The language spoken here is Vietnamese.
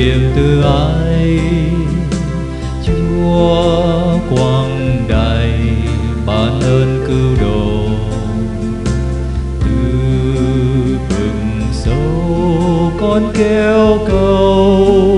niềm từ ái. Chúa quang đại ban ơn cứu độ, từ vực sâu con kêu cầu.